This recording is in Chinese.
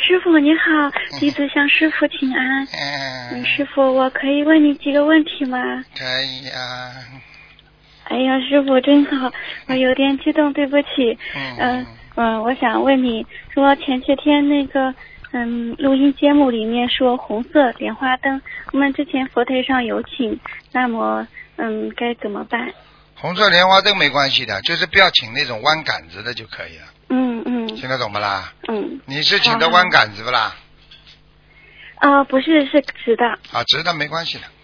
师傅你好，弟子向师傅请安。师傅，我可以问你几个问题吗？ 可以啊。 哎呀，师傅真好，我有点激动，对不起。我想问你说前些天那个录音节目里面说红色莲花灯，我们之前佛台上有请，那么该怎么办？ 红色莲花灯没关系的，就是不要请那种弯杆子的就可以了。听得懂不啦？你是请的弯杆子不啦？ 不是，是直的。 直的没关系的。